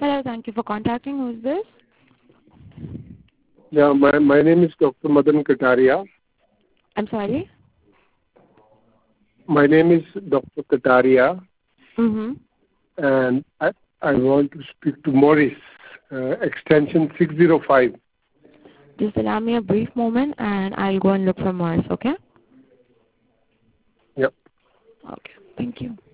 Hello, thank you for contacting. Who's this? Yeah, my name is Dr. Madan Kataria. I'm sorry? My name is Dr. Kataria, Mm-hmm. and I want to speak to Morris, extension 605. Just allow me a brief moment and I'll go and look for Morris, okay? Yep. Okay, thank you.